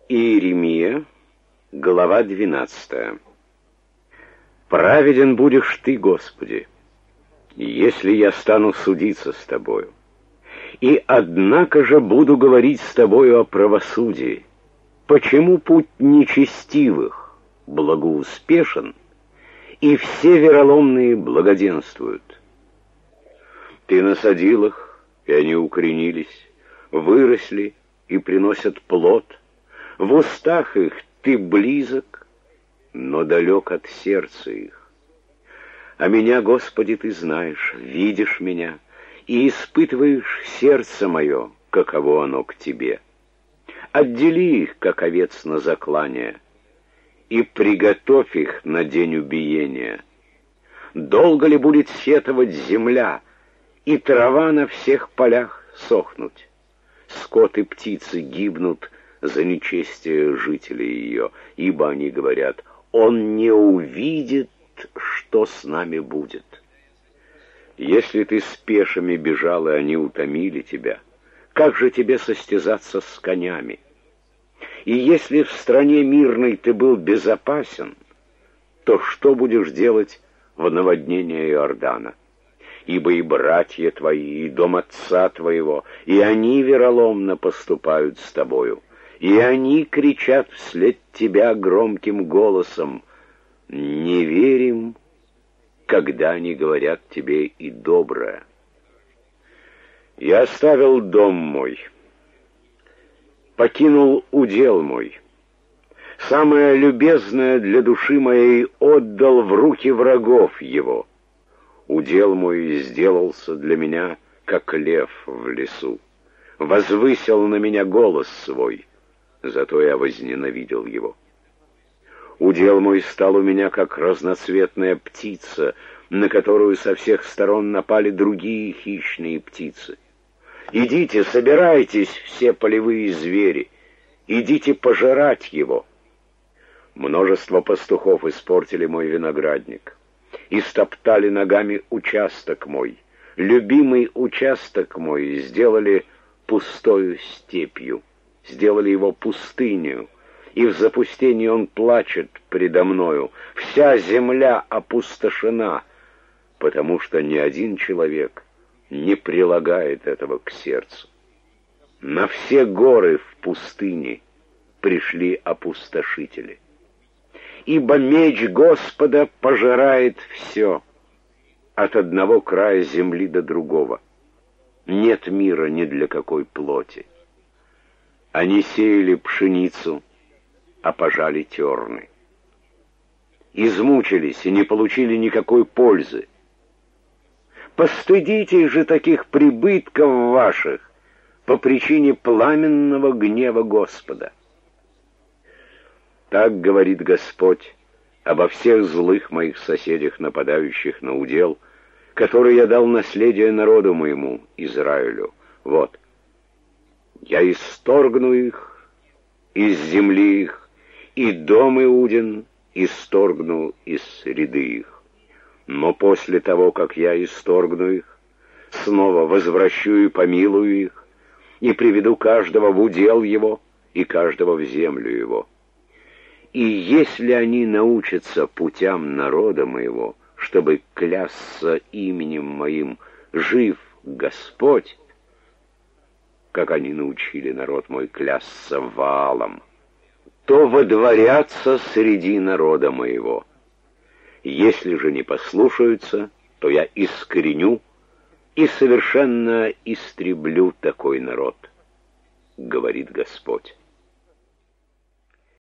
Иеремия, глава 12. «Праведен будешь ты, Господи, если я стану судиться с тобою, и однако же буду говорить с тобою о правосудии. Почему путь нечестивых благоуспешен, и все вероломные благоденствуют? Ты насадил их, и они укоренились, выросли и приносят плод. В устах их ты близок, но далек от сердца их. А меня, Господи, ты знаешь, видишь меня, и испытываешь сердце мое, каково оно к тебе. Отдели их, как овец на заклание, и приготовь их на день убиения. Долго ли будет сетовать земля, и трава на всех полях сохнуть? Скот и птицы гибнут за нечестие жителей ее, ибо они говорят: он не увидит, что с нами будет. Если ты с пешими бежал, и они утомили тебя, как же тебе состязаться с конями? И если в стране мирной ты был безопасен, то что будешь делать в наводнении Иордана? Ибо и братья твои, и дом отца твоего, и они вероломно поступают с тобою, и они кричат вслед тебя громким голосом: не верим, когда они говорят тебе и доброе. Я оставил дом мой, покинул удел мой, самое любезное для души моей отдал в руки врагов его. Удел мой сделался для меня, как лев в лесу, возвысил на меня голос свой, зато я возненавидел его. Удел мой стал у меня, как разноцветная птица, на которую со всех сторон напали другие хищные птицы. Идите, собирайтесь, все полевые звери, идите пожирать его. Множество пастухов испортили мой виноградник, истоптали ногами участок мой, любимый участок мой сделали пустою степью, сделали его пустынью, и в запустении он плачет предо мною. Вся земля опустошена, потому что ни один человек не прилагает этого к сердцу. На все горы в пустыне пришли опустошители. Ибо меч Господа пожирает все, от одного края земли до другого. Нет мира ни для какой плоти. Они сеяли пшеницу, а пожали терны. Измучились и не получили никакой пользы. Постыдитесь же таких прибытков ваших по причине пламенного гнева Господа. Так говорит Господь обо всех злых моих соседях, нападающих на удел, который я дал наследие народу моему, Израилю. Вот, я исторгну их из земли их, и дом Иудин исторгну из среды их. Но после того, как я исторгну их, снова возвращу и помилую их, и приведу каждого в удел его, и каждого в землю его. И если они научатся путям народа моего, чтобы клясться именем моим, жив Господь, как они научили народ мой клясться Ваалом, то водворятся среди народа моего. Если же не послушаются, то я искореню и совершенно истреблю такой народ, говорит Господь.